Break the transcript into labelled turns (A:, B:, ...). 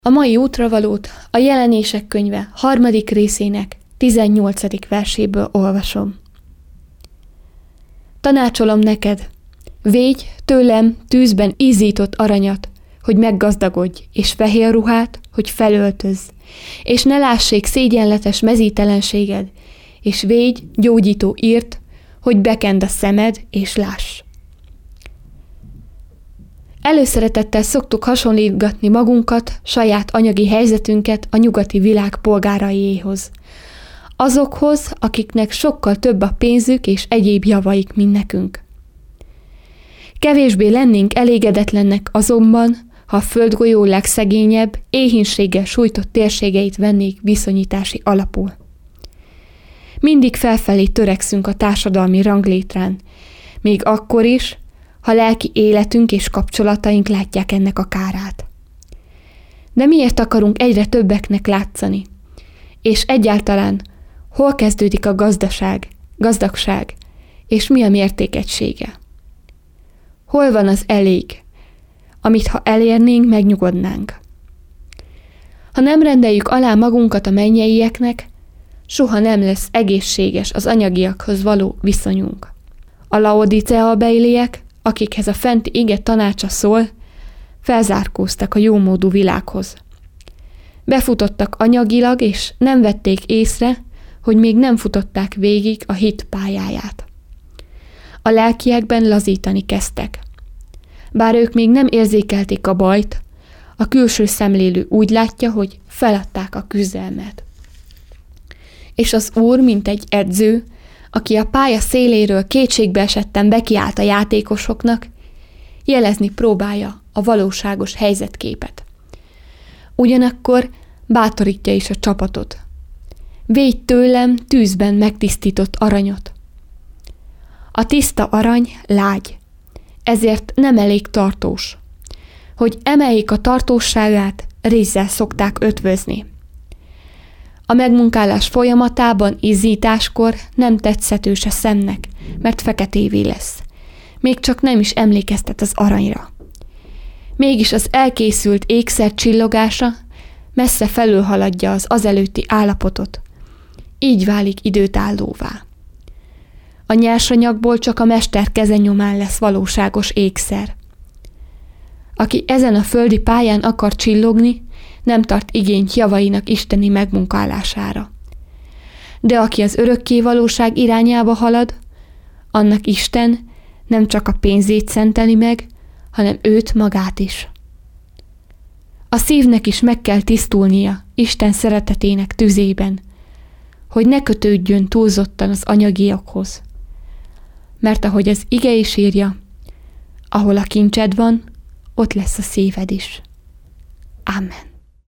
A: A mai útravalót a Jelenések könyve 3. részének 18. verséből olvasom. Tanácsolom neked, védj tőlem tűzben ízított aranyat, hogy meggazdagodj, és fehér ruhát, hogy felöltözz, és ne lássék szégyenletes mezítelenséged, és védj gyógyító írt, hogy bekend a szemed, és láss. Előszeretettel szoktuk hasonlítgatni magunkat, saját anyagi helyzetünket a nyugati világ polgáraiéhoz. Azokhoz, akiknek sokkal több a pénzük és egyéb javaik, mint nekünk. Kevésbé lennénk elégedetlennek azonban, ha a földgolyó legszegényebb, éhínséggel sújtott térségeit vennék viszonyítási alapul. Mindig felfelé törekszünk a társadalmi ranglétrán, még akkor is, ha lelki életünk és kapcsolataink látják ennek a kárát. De miért akarunk egyre többeknek látszani? És egyáltalán hol kezdődik a gazdagság, és mi a mértékegysége? Hol van az elég, amit ha elérnénk, megnyugodnánk? Ha nem rendeljük alá magunkat a mennyeieknek, soha nem lesz egészséges az anyagiakhoz való viszonyunk. A laodicea-beliek, akikhez a fenti ige tanácsa szól, felzárkóztak a jómódú világhoz. Befutottak anyagilag, és nem vették észre, hogy még nem futották végig a hit pályáját. A lelkiekben lazítani kezdtek. Bár ők még nem érzékelték a bajt, a külső szemlélő úgy látja, hogy feladták a küzdelmet. És az Úr, mint egy edző, aki a pálya széléről kétségbe esetten bekiált a játékosoknak, jelezni próbálja a valóságos helyzetképet. Ugyanakkor bátorítja is a csapatot. Védj tőlem tűzben megtisztított aranyot. A tiszta arany lágy, ezért nem elég tartós. Hogy emeljék a tartóságát, rézzel szokták ötvözni. A megmunkálás folyamatában, izzításkor nem tetszetős a szemnek, mert feketévé lesz. Még csak nem is emlékeztet az aranyra. Mégis az elkészült ékszer csillogása messze felülhaladja az azelőtti állapotot. Így válik időtállóvá. A nyersanyagból csak a mester kezenyomán lesz valóságos ékszer. Aki ezen a földi pályán akar csillogni, nem tart igényt javainak isteni megmunkálására. De aki az örökké valóság irányába halad, annak Isten nem csak a pénzét szenteli meg, hanem őt magát is. A szívnek is meg kell tisztulnia Isten szeretetének tüzében, hogy ne kötődjön túlzottan az anyagiakhoz. Mert ahogy az ige is írja, ahol a kincsed van, ott lesz a szíved is. Amen.